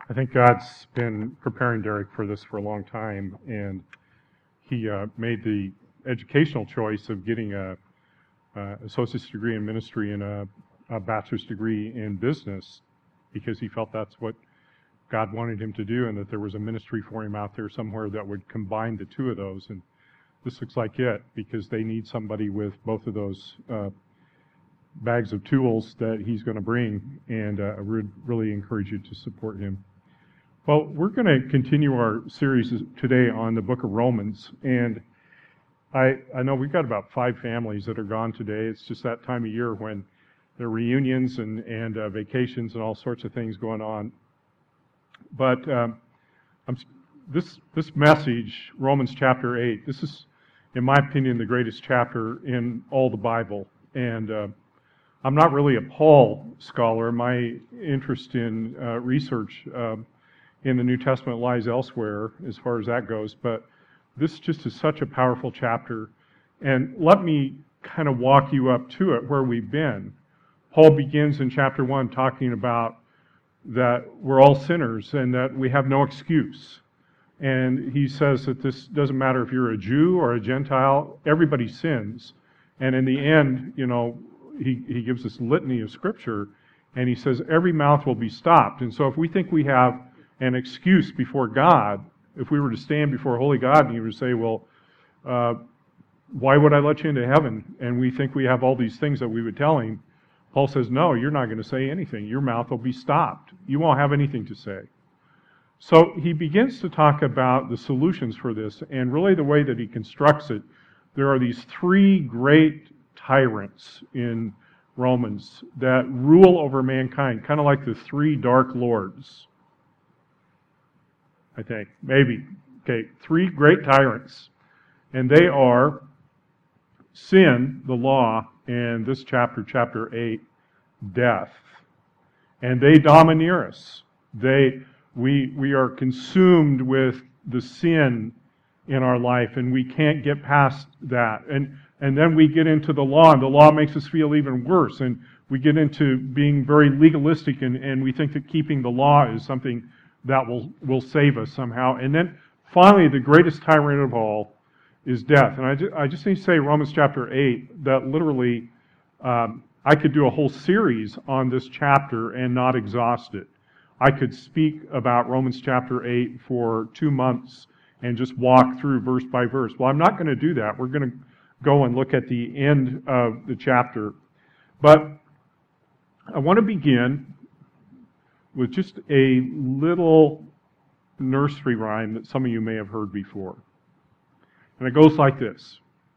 I think God's been preparing Derek for this for a long time, and he made the educational choice of getting a associate's degree in ministry and a bachelor's degree in business because he felt that's what God wanted him to do, and that there was a ministry for him out there somewhere that would combine the two of those. And this looks like it, because they need somebody with both of those bags of tools that he's going to bring, and I would really encourage you to support him. Well, we're going to continue our series today on the book of Romans, and I know we've got about 5 families that are gone today. It's just that time of year when there are reunions and vacations and all sorts of things going on. But this message, Romans chapter 8, this is, in my opinion, the greatest chapter in all the Bible. And I'm not really a Paul scholar. My interest in research in the New Testament lies elsewhere as far as that goes. But this just is such a powerful chapter. And let me kind of walk you up to it where we've been. Paul begins in chapter 1 talking about that we're all sinners and that we have no excuse. And he says that this doesn't matter if you're a Jew or a Gentile, everybody sins. And in the end, you know, he gives this litany of Scripture, and he says every mouth will be stopped. And so if we think we have an excuse before God, if we were to stand before a holy God and he would say, well, why would I let you into heaven? And we think we have all these things that we would tell him. Paul says, no, you're not going to say anything. Your mouth will be stopped. You won't have anything to say. So he begins to talk about the solutions for this, and really the way that he constructs it, there are these 3 great tyrants in Romans that rule over mankind, kind of like the 3 dark lords, I think, maybe. Okay, 3 great tyrants, and they are sin, the law, and this chapter, chapter 8, death. And they domineer us. We are consumed with the sin in our life, and we can't get past that. And then we get into the law, and the law makes us feel even worse. And we get into being very legalistic, and we think that keeping the law is something that will save us somehow. And then finally, the greatest tyrant of all is death. And I just need to say, Romans chapter 8, that literally I could do a whole series on this chapter and not exhaust it. I could speak about Romans chapter 8 for 2 months and just walk through verse by verse. Well, I'm not going to do that. We're going to go and look at the end of the chapter. But I want to begin with just a little nursery rhyme that some of you may have heard before. And it goes like this.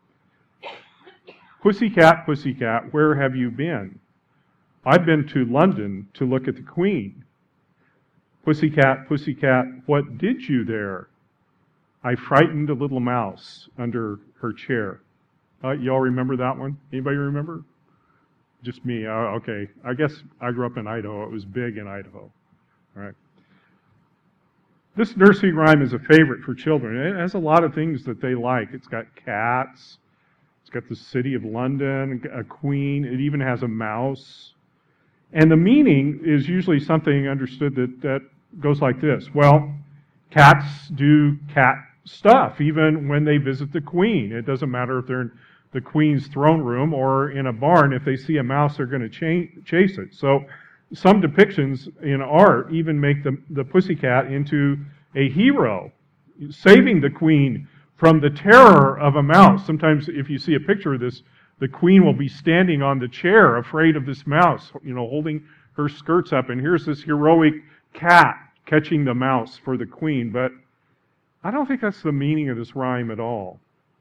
Pussycat, pussycat, where have you been? I've been to London to look at the Queen. Pussycat, pussycat, what did you there? I frightened a little mouse under her chair. Y'all remember that one? Anybody remember? Just me. Okay. I guess I grew up in Idaho. It was big in Idaho. All right. This nursery rhyme is a favorite for children. It has a lot of things that they like. It's got cats. It's got the city of London, a queen. It even has a mouse. And the meaning is usually something understood that goes like this. Well, cats do cat stuff, even when they visit the queen. It doesn't matter if they're in the queen's throne room or in a barn. If they see a mouse, they're going to chase it. So some depictions in art even make the pussycat into a hero, saving the queen from the terror of a mouse. Sometimes if you see a picture of this, the queen will be standing on the chair afraid of this mouse, holding her skirts up. And here's this heroic cat catching the mouse for the queen. But I don't think that's the meaning of this rhyme at all.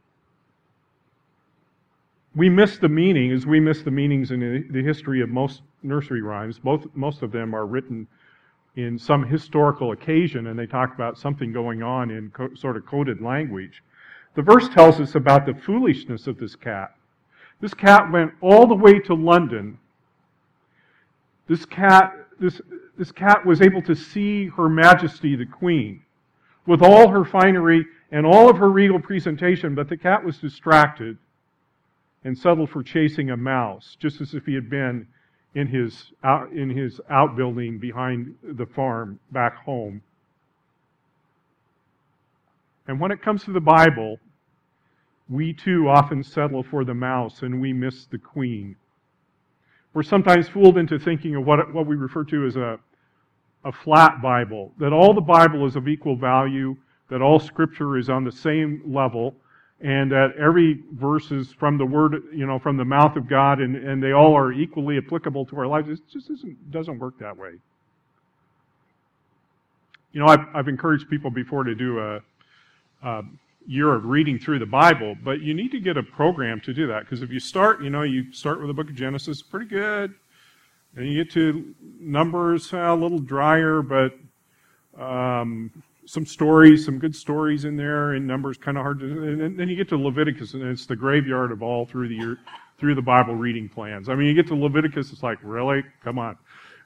We miss the meaning as we miss the meanings in the history of most nursery rhymes. Most of them are written in some historical occasion, and they talk about something going on in sort of coded language. The verse tells us about the foolishness of this cat. This cat went all the way to London. This cat was able to see Her Majesty the Queen with all her finery and all of her regal presentation, but the cat was distracted and settled for chasing a mouse, just as if he had been in his outbuilding behind the farm back home. And when it comes to the Bible, we too often settle for the mouse and we miss the queen. We're sometimes fooled into thinking of what we refer to as a flat Bible, that all the Bible is of equal value, that all Scripture is on the same level, and that every verse is from the Word, from the mouth of God, and they all are equally applicable to our lives. It just doesn't work that way. I've encouraged people before to do a year of reading through the Bible, but you need to get a program to do that, because if you start, you start with the book of Genesis, pretty good, and you get to Numbers, a little drier, but some good stories in there, and Numbers kind of hard to, and then you get to Leviticus, and it's the graveyard of all through the Bible reading plans. I mean, you get to Leviticus, it's like, really? Come on.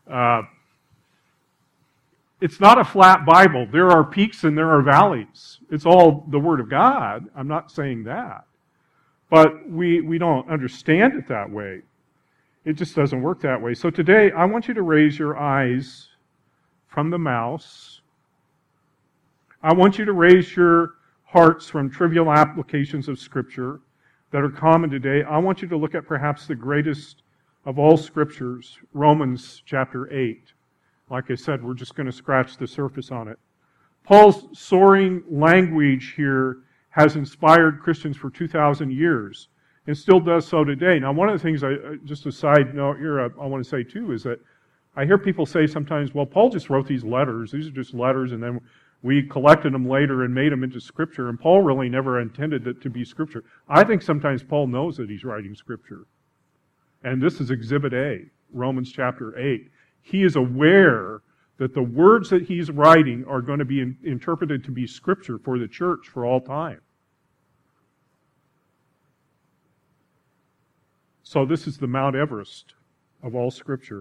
It's not a flat Bible. There are peaks and there are valleys. It's all the Word of God. I'm not saying that. But we don't understand it that way. It just doesn't work that way. So today, I want you to raise your eyes from the mouse. I want you to raise your hearts from trivial applications of Scripture that are common today. I want you to look at perhaps the greatest of all Scriptures, Romans chapter 8. Like I said, we're just going to scratch the surface on it. Paul's soaring language here has inspired Christians for 2,000 years and still does so today. Now, one of the things, just a side note here, I want to say too, is that I hear people say sometimes, well, Paul just wrote these letters. These are just letters, and then we collected them later and made them into Scripture, and Paul really never intended it to be Scripture. I think sometimes Paul knows that he's writing Scripture. And this is Exhibit A, Romans chapter 8. He is aware that the words that he's writing are going to be interpreted to be Scripture for the church for all time. So this is the Mount Everest of all Scripture.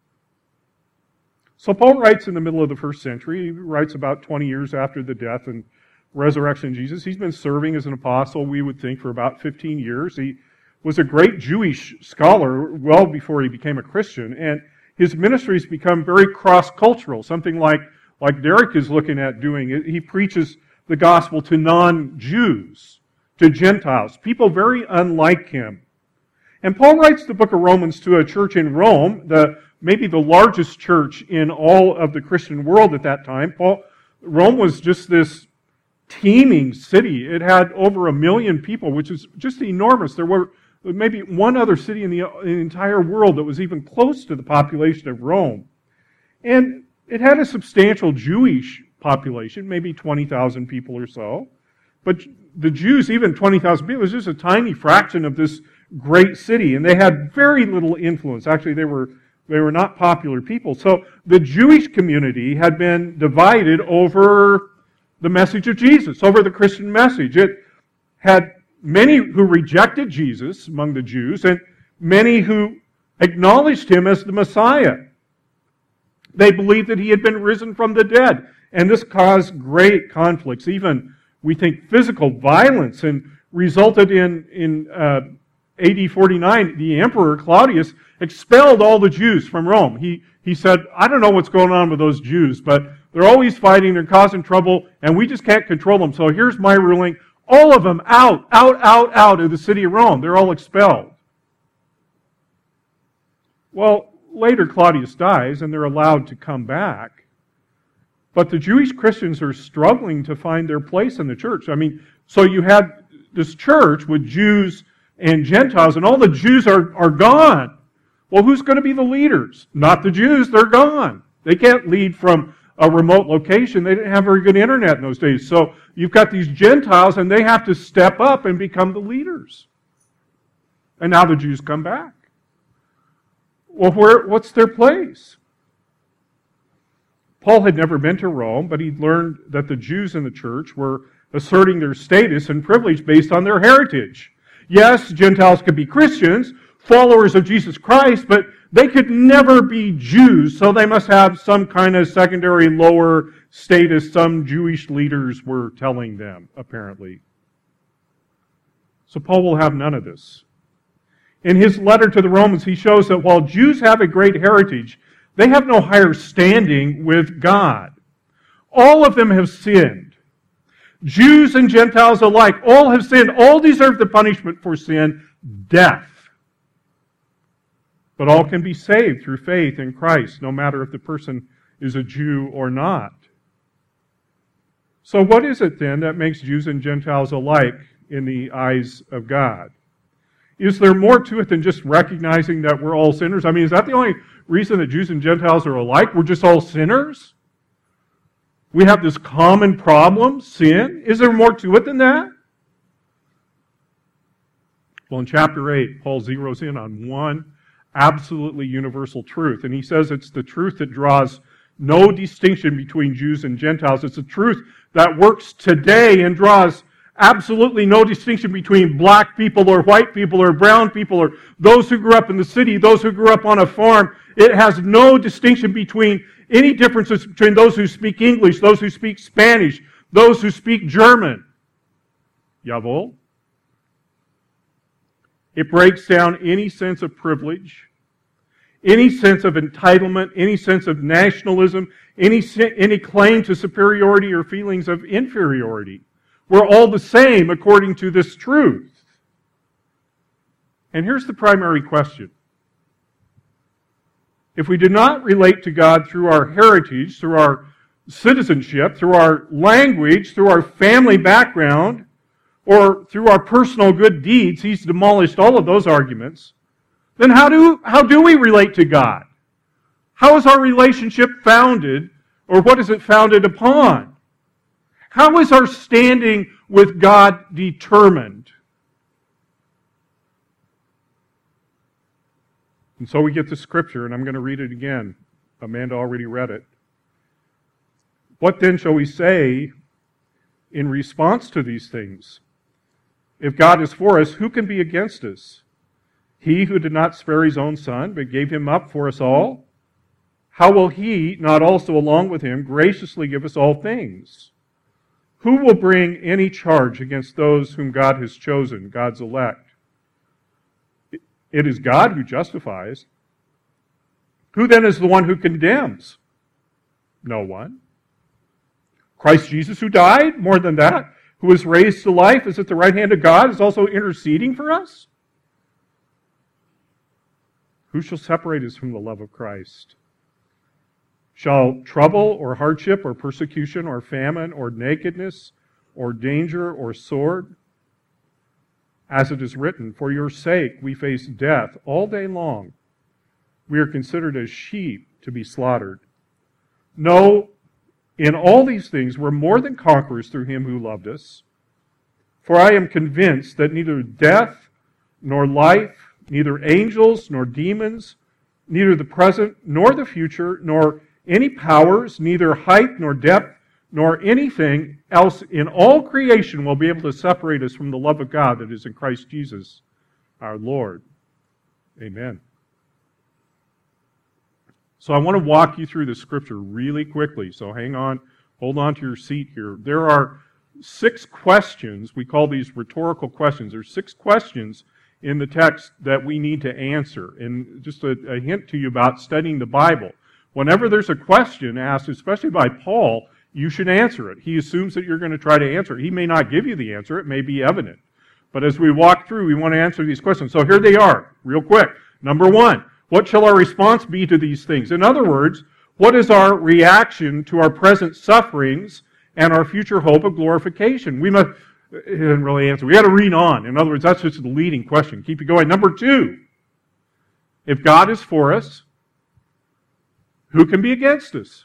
So Paul writes in the middle of the first century. He writes about 20 years after the death and resurrection of Jesus. He's been serving as an apostle, we would think, for about 15 years. He was a great Jewish scholar well before he became a Christian, and his ministry has become very cross-cultural, something like Derek is looking at doing. He preaches the gospel to non-Jews, to Gentiles, people very unlike him. And Paul writes the book of Romans to a church in Rome, maybe the largest church in all of the Christian world at that time. Rome was just this teeming city. It had over 1 million people, which is just enormous. There were maybe one other city in the entire world that was even close to the population of Rome. And it had a substantial Jewish population, maybe 20,000 people or so. But the Jews, even 20,000 people, was just a tiny fraction of this great city. And they had very little influence. Actually, they were not popular people. So the Jewish community had been divided over the message of Jesus, over the Christian message. It had many who rejected Jesus among the Jews, and many who acknowledged him as the Messiah. They believed that he had been risen from the dead, and this caused great conflicts, even, we think, physical violence, and resulted in AD 49, the Emperor Claudius expelled all the Jews from Rome. He said, I don't know what's going on with those Jews, but they're always fighting, they're causing trouble, and we just can't control them. So here's my ruling. All of them out of the city of Rome. They're all expelled. Well, later Claudius dies, and they're allowed to come back. But the Jewish Christians are struggling to find their place in the church. I mean, so you had this church with Jews and Gentiles, and all the Jews are gone. Well, who's going to be the leaders? Not the Jews, they're gone. They can't lead from a remote location. They didn't have very good internet in those days. So you've got these Gentiles, and they have to step up and become the leaders. And now the Jews come back. Well, what's their place? Paul had never been to Rome, but he'd learned that the Jews in the church were asserting their status and privilege based on their heritage. Yes, Gentiles could be Christians, followers of Jesus Christ, but they could never be Jews, so they must have some kind of secondary lower status, some Jewish leaders were telling them, apparently. So Paul will have none of this. In his letter to the Romans, he shows that while Jews have a great heritage, they have no higher standing with God. All of them have sinned. Jews and Gentiles alike, all have sinned. All deserve the punishment for sin, death. But all can be saved through faith in Christ, no matter if the person is a Jew or not. So what is it then that makes Jews and Gentiles alike in the eyes of God? Is there more to it than just recognizing that we're all sinners? I mean, is that the only reason that Jews and Gentiles are alike? We're just all sinners? We have this common problem, sin? Is there more to it than that? Well, in chapter 8, Paul zeroes in on one absolutely universal truth. And he says it's the truth that draws no distinction between Jews and Gentiles. It's a truth that works today and draws absolutely no distinction between black people or white people or brown people or those who grew up in the city, those who grew up on a farm. It has no distinction between any differences between those who speak English, those who speak Spanish, those who speak German. Jawohl. It breaks down any sense of privilege, any sense of entitlement, any sense of nationalism, any claim to superiority or feelings of inferiority. We're all the same according to this truth. And here's the primary question. If we do not relate to God through our heritage, through our citizenship, through our language, through our family background, or through our personal good deeds, he's demolished all of those arguments, then how do we relate to God? How is our relationship founded, or what is it founded upon? How is our standing with God determined? And so we get to Scripture, and I'm going to read it again. Amanda already read it. What then shall we say in response to these things? If God is for us, who can be against us? He who did not spare his own Son, but gave him up for us all, how will he not also along with him graciously give us all things? Who will bring any charge against those whom God has chosen, God's elect? It is God who justifies. Who then is the one who condemns? No one. Christ Jesus who died, more than that, who was raised to life, is at the right hand of God, is also interceding for us? Who shall separate us from the love of Christ? Shall trouble or hardship or persecution or famine or nakedness or danger or sword? As it is written, for your sake we face death all day long. We are considered as sheep to be slaughtered. No, in all these things we're more than conquerors through him who loved us. For I am convinced that neither death nor life, neither angels nor demons, neither the present nor the future, nor any powers, neither height nor depth, nor anything else in all creation will be able to separate us from the love of God that is in Christ Jesus, our Lord. Amen. So I want to walk you through the Scripture really quickly, so hang on, hold on to your seat here. There are 6 questions, we call these rhetorical questions. There's 6 questions in the text that we need to answer. And just a hint to you about studying the Bible. Whenever there's a question asked, especially by Paul, you should answer it. He assumes that you're going to try to answer it. He may not give you the answer. It may be evident. But as we walk through, we want to answer these questions. So here they are, real quick. Number 1, what shall our response be to these things? In other words, what is our reaction to our present sufferings and our future hope of glorification? We must, it didn't really answer. We got to read on. In other words, that's just the leading question. Keep it going. Number 2, if God is for us, who can be against us?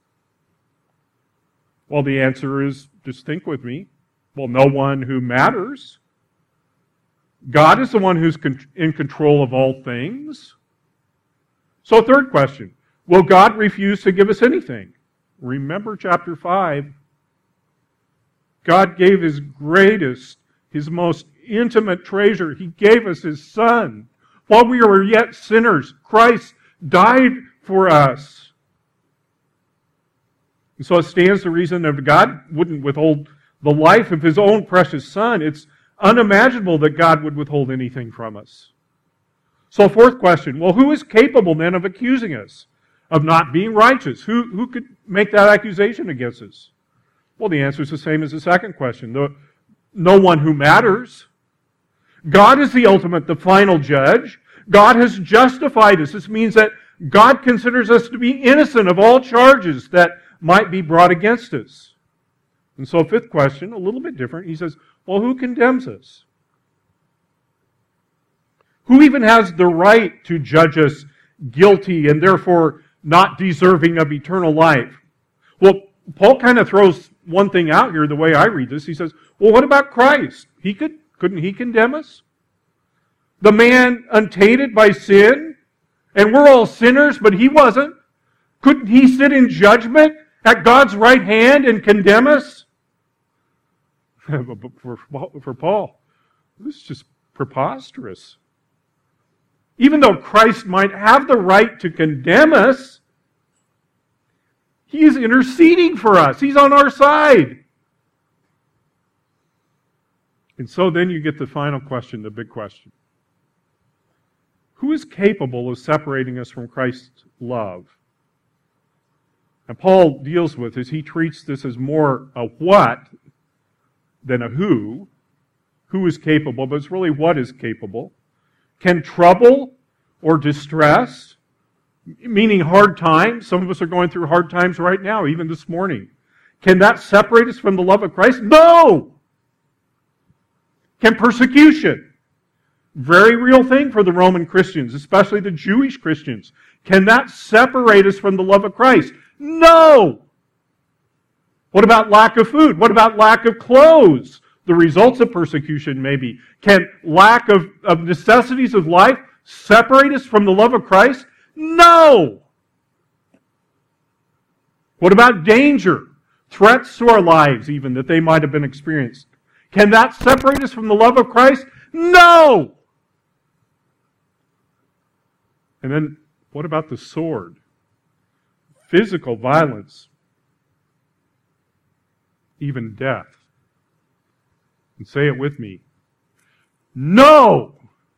Well, the answer is, just think with me, well, no one who matters. God is the one who's in control of all things. So, third question, will God refuse to give us anything? Remember chapter 5. God gave His greatest, His most intimate treasure. He gave us His Son. While we were yet sinners, Christ died for us. And so it stands to reason that God wouldn't withhold the life of His own precious Son. It's unimaginable that God would withhold anything from us. So fourth question, well, who is capable then of accusing us of not being righteous? Who could make that accusation against us? Well, the answer is the same as the second question. No one who matters. God is the ultimate, the final judge. God has justified us. This means that God considers us to be innocent of all charges that might be brought against us. And so fifth question, a little bit different. He says, well, who condemns us? Who even has the right to judge us guilty and therefore not deserving of eternal life? Well, Paul kind of throws one thing out here the way I read this. He says, well, what about Christ? Couldn't he condemn us? The man untainted by sin, and we're all sinners, but he wasn't. Couldn't he sit in judgment at God's right hand and condemn us? For Paul, this is just preposterous. Even though Christ might have the right to condemn us, He is interceding for us. He's on our side. And so then you get the final question, the big question. Who is capable of separating us from Christ's love? And Paul deals with this. He treats this as more a what than a who. Who is capable, but it's really what is capable. Can trouble or distress, meaning hard times, some of us are going through hard times right now, even this morning. Can that separate us from the love of Christ? No! Can persecution, very real thing for the Roman Christians, especially the Jewish Christians, can that separate us from the love of Christ? No! What about lack of food? What about lack of clothes? The results of persecution, maybe. Can lack of necessities of life separate us from the love of Christ? No! What about danger? Threats to our lives, even, that they might have been experienced. Can that separate us from the love of Christ? No! And then, what about the sword? Physical violence. Even death. And say it with me. No!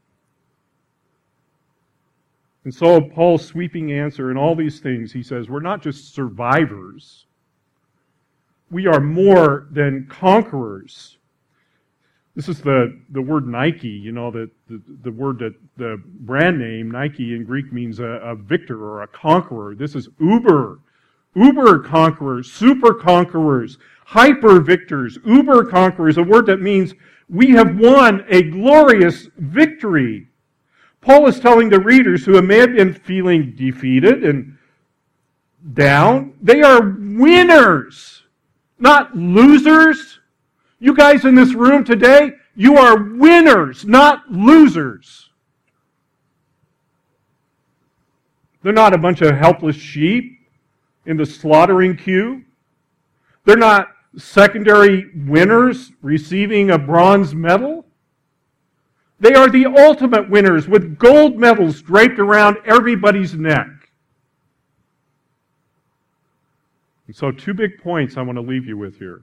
And so Paul's sweeping answer in all these things, he says, we're not just survivors. We are more than conquerors. This is the word Nike, you know, the word that the brand name Nike in Greek means a victor or a conqueror. This is uber conquerors, super conquerors, hyper victors, uber conquerors, a word that means we have won a glorious victory. Paul is telling the readers who may have been feeling defeated and down, they are winners, not losers. You guys in this room today, you are winners, not losers. They're not a bunch of helpless sheep in the slaughtering queue. They're not secondary winners receiving a bronze medal. They are the ultimate winners with gold medals draped around everybody's neck. And so 2 big points I want to leave you with here.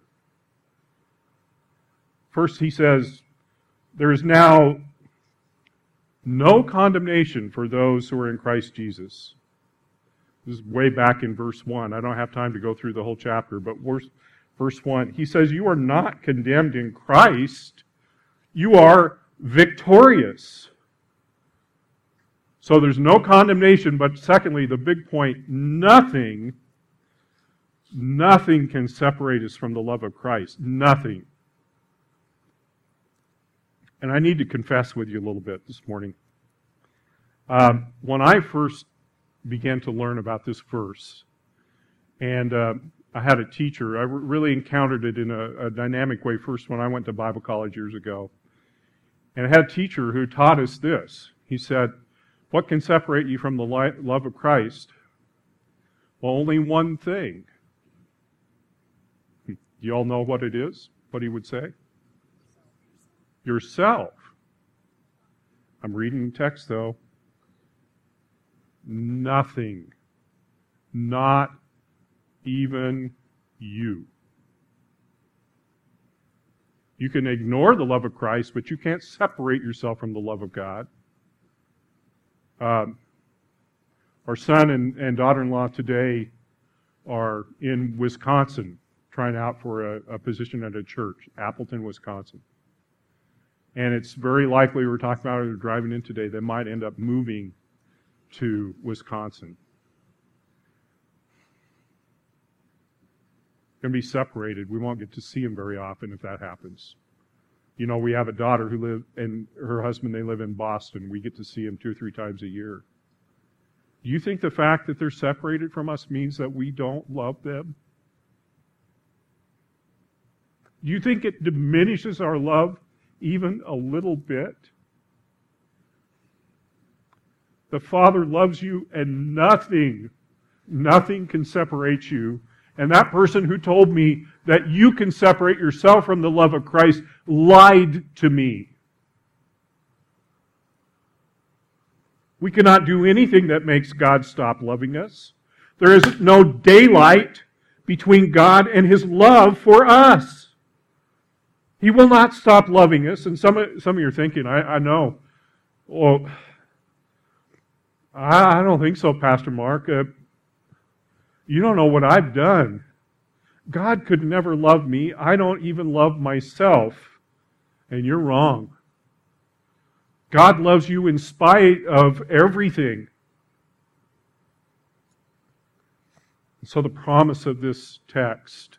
First, he says, there is now no condemnation for those who are in Christ Jesus. This is way back in verse 1. I don't have time to go through the whole chapter, but verse 1, he says, you are not condemned in Christ. You are victorious. So there's no condemnation, but secondly, the big point, nothing can separate us from the love of Christ. Nothing. And I need to confess with you a little bit this morning. When I first began to learn about this verse, and I had a teacher, I really encountered it in a dynamic way first when I went to Bible college years ago. And I had a teacher who taught us this. He said, what can separate you from the love of Christ? Well, only one thing. Do you all know what it is? What he would say? Yourself. I'm reading the text though. Nothing. Not even you. You can ignore the love of Christ, but you can't separate yourself from the love of God. Our son and daughter-in-law today are in Wisconsin trying out for a position at a church, Appleton, Wisconsin. And it's very likely, we were talking about it, they're driving in today, they might end up moving to Wisconsin. Going to be separated. We won't get to see them very often if that happens. You know, we have a daughter who lives, and her husband, they live in Boston. We get to see them 2 or 3 times a year. Do you think the fact that they're separated from us means that we don't love them? Do you think it diminishes our love even a little bit? The Father loves you, and nothing can separate you. And that person who told me that you can separate yourself from the love of Christ lied to me. We cannot do anything that makes God stop loving us. There is no daylight between God and His love for us. He will not stop loving us. And some of you are thinking, I know. Well, I don't think so, Pastor Mark. You don't know what I've done. God could never love me. I don't even love myself. And you're wrong. God loves you in spite of everything. So the promise of this text.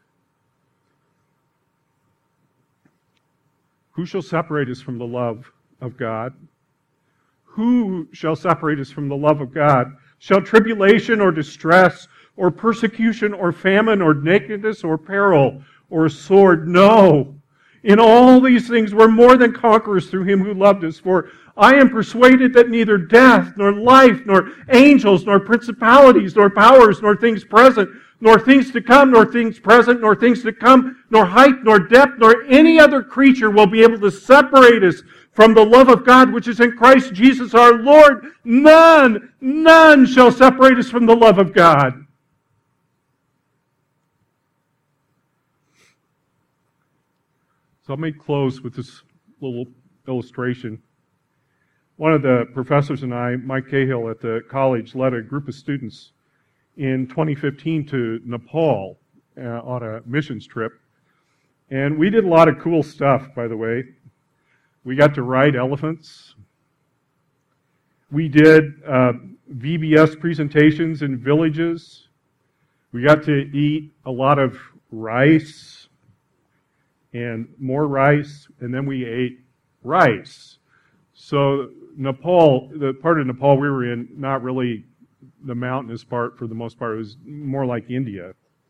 Who shall separate us from the love of God? Who shall separate us from the love of God? Shall tribulation or distress or persecution or famine or nakedness or peril or sword? No. In all these things we're more than conquerors through Him who loved us. For I am persuaded that neither death, nor life, nor angels, nor principalities, nor powers, nor things present, nor things to come, nor things present, nor things to come, nor height, nor depth, nor any other creature will be able to separate us from the love of God which is in Christ Jesus our Lord. None shall separate us from the love of God. So let me close with this little illustration. One of the professors and I, Mike Cahill at the college, led a group of students in 2015 to Nepal on a missions trip. And we did a lot of cool stuff, by the way. We got to ride elephants. We did VBS presentations in villages. We got to eat a lot of rice and more rice, and then we ate rice. So Nepal, the part of Nepal we were in, not really the mountainous part for the most part, it was more like India.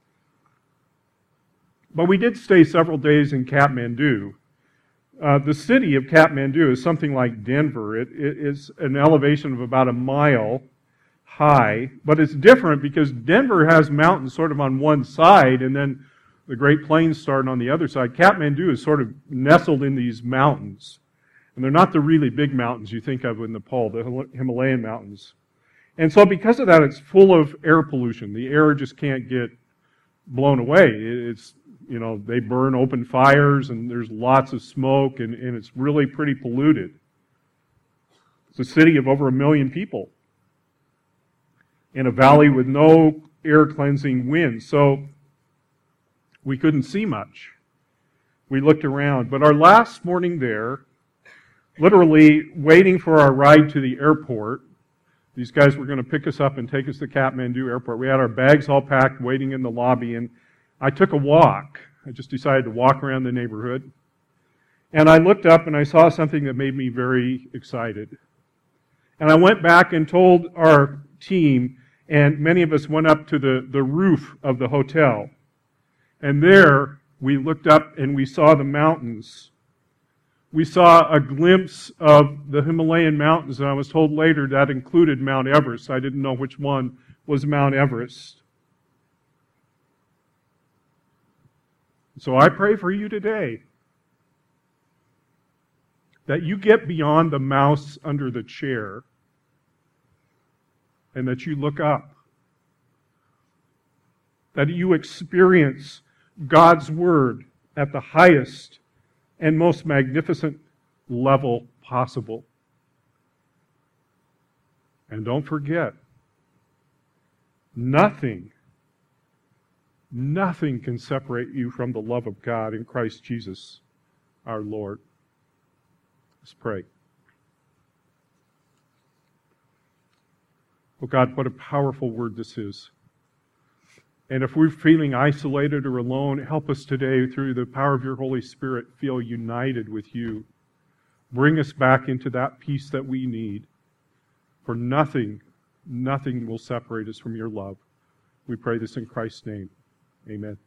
But we did stay several days in Kathmandu. The city of Kathmandu is something like Denver. It is an elevation of about 1 mile high, but it's different because Denver has mountains sort of on one side, and then the Great Plains start on the other side. Kathmandu is sort of nestled in these mountains. And they're not the really big mountains you think of in Nepal, the Himalayan mountains. And so because of that, it's full of air pollution. The air just can't get blown away. It's, you know, they burn open fires and there's lots of smoke and it's really pretty polluted. It's a city of over 1 million people in a valley with no air cleansing wind. So we couldn't see much. We looked around. But our last morning there, literally waiting for our ride to the airport, these guys were going to pick us up and take us to Kathmandu airport. We had our bags all packed, waiting in the lobby, and I took a walk. I just decided to walk around the neighborhood. And I looked up and I saw something that made me very excited. And I went back and told our team, and many of us went up to the roof of the hotel. And there, we looked up and we saw the mountains. We saw a glimpse of the Himalayan mountains, and I was told later that included Mount Everest. I didn't know which one was Mount Everest. So I pray for you today that you get beyond the mouse under the chair and that you look up. That you experience God's Word at the highest and most magnificent level possible. And don't forget, nothing can separate you from the love of God in Christ Jesus, our Lord. Let's pray. Oh God, what a powerful word this is. And if we're feeling isolated or alone, help us today through the power of your Holy Spirit feel united with you. Bring us back into that peace that we need. For nothing will separate us from your love. We pray this in Christ's name. Amen.